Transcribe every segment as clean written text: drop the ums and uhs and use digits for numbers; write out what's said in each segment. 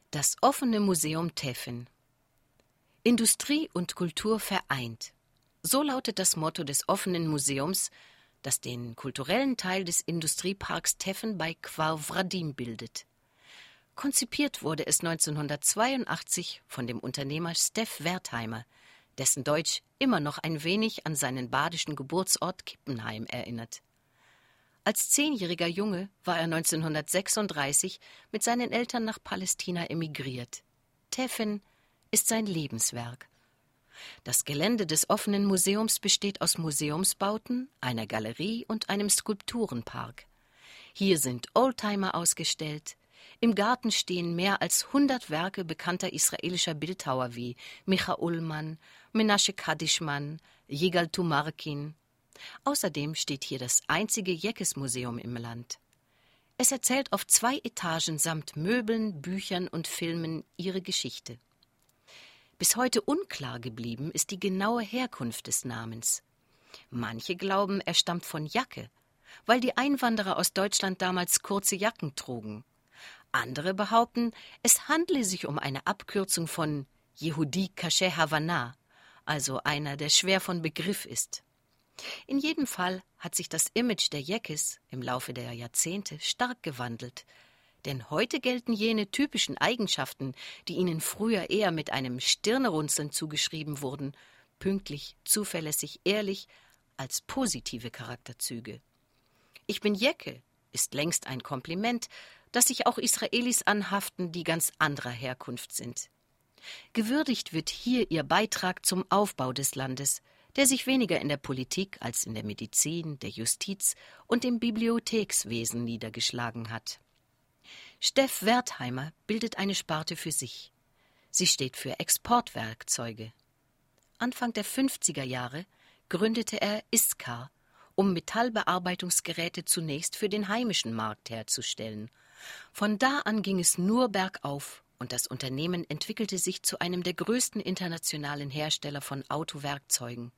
Das offene Museum Tefn. Industrie und Kultur vereint. So lautet das Motto des offenen Museums, das den kulturellen Teil des Industrieparks Tefn bei Kfar Vradim bildet. Konzipiert wurde es 1982 von dem Unternehmer Stef Wertheimer, dessen Deutsch immer noch ein wenig an seinen badischen Geburtsort Kippenheim erinnert. Als 10-jähriger Junge war er 1936 mit seinen Eltern nach Palästina emigriert. Tefn ist sein Lebenswerk. Das Gelände des offenen Museums besteht aus Museumsbauten, einer Galerie und einem Skulpturenpark. Hier sind Oldtimer ausgestellt. Im Garten stehen mehr als 100 Werke bekannter israelischer Bildhauer wie Micha Ullmann, Menashe Kadishman, Yigal Tumarkin. Außerdem steht hier das einzige Jeckes-Museum im Land. Es erzählt auf 2 Etagen samt Möbeln, Büchern und Filmen ihre Geschichte. Bis heute unklar geblieben ist die genaue Herkunft des Namens. Manche glauben, er stammt von Jacke, weil die Einwanderer aus Deutschland damals kurze Jacken trugen. Andere behaupten, es handle sich um eine Abkürzung von Yehudi Kashe Havana, also einer, der schwer von Begriff ist. In jedem Fall hat sich das Image der Jeckes im Laufe der Jahrzehnte stark gewandelt. Denn heute gelten jene typischen Eigenschaften, die ihnen früher eher mit einem Stirnerunzeln zugeschrieben wurden, pünktlich, zuverlässig, ehrlich, als positive Charakterzüge. Ich bin Jecke ist längst ein Kompliment, das sich auch Israelis anhaften, die ganz anderer Herkunft sind. Gewürdigt wird hier ihr Beitrag zum Aufbau des Landes, der sich weniger in der Politik als in der Medizin, der Justiz und dem Bibliothekswesen niedergeschlagen hat. Stef Wertheimer bildet eine Sparte für sich. Sie steht für Exportwerkzeuge. Anfang der 50er Jahre gründete er Iskar, um Metallbearbeitungsgeräte zunächst für den heimischen Markt herzustellen. Von da an ging es nur bergauf und das Unternehmen entwickelte sich zu einem der größten internationalen Hersteller von Autowerkzeugen.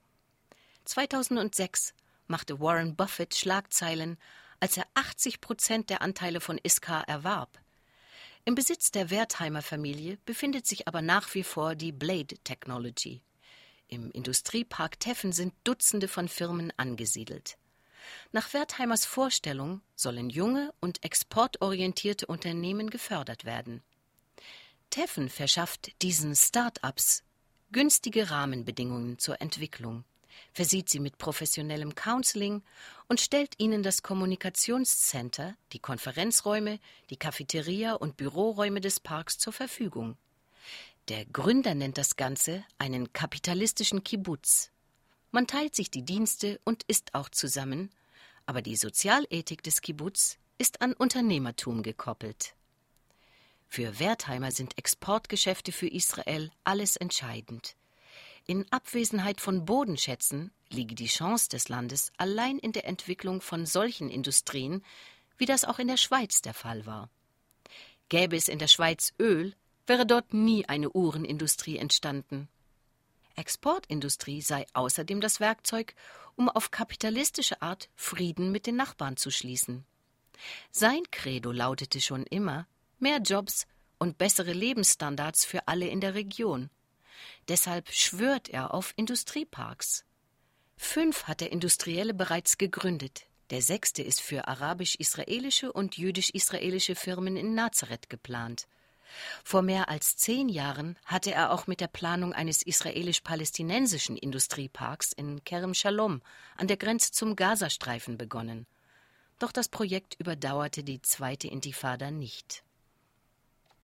2006 machte Warren Buffett Schlagzeilen, als er 80% der Anteile von Iskar erwarb. Im Besitz der Wertheimer-Familie befindet sich aber nach wie vor die Blade Technology. Im Industriepark Tefn sind Dutzende von Firmen angesiedelt. Nach Wertheimers Vorstellung sollen junge und exportorientierte Unternehmen gefördert werden. Tefn verschafft diesen Start-ups günstige Rahmenbedingungen zur Entwicklung, versieht sie mit professionellem Counseling und stellt ihnen das Kommunikationscenter, die Konferenzräume, die Cafeteria und Büroräume des Parks zur Verfügung. Der Gründer nennt das Ganze einen kapitalistischen Kibbutz. Man teilt sich die Dienste und isst auch zusammen, aber die Sozialethik des Kibbutz ist an Unternehmertum gekoppelt. Für Wertheimer sind Exportgeschäfte für Israel alles entscheidend. In Abwesenheit von Bodenschätzen liege die Chance des Landes allein in der Entwicklung von solchen Industrien, wie das auch in der Schweiz der Fall war. Gäbe es in der Schweiz Öl, wäre dort nie eine Uhrenindustrie entstanden. Exportindustrie sei außerdem das Werkzeug, um auf kapitalistische Art Frieden mit den Nachbarn zu schließen. Sein Credo lautete schon immer: mehr Jobs und bessere Lebensstandards für alle in der Region. Deshalb schwört er auf Industrieparks. 5 hat der Industrielle bereits gegründet. Der 6. ist für arabisch-israelische und jüdisch-israelische Firmen in Nazareth geplant. Vor mehr als 10 Jahren hatte er auch mit der Planung eines israelisch-palästinensischen Industrieparks in Kerem Shalom an der Grenze zum Gazastreifen begonnen. Doch das Projekt überdauerte die 2. Intifada nicht.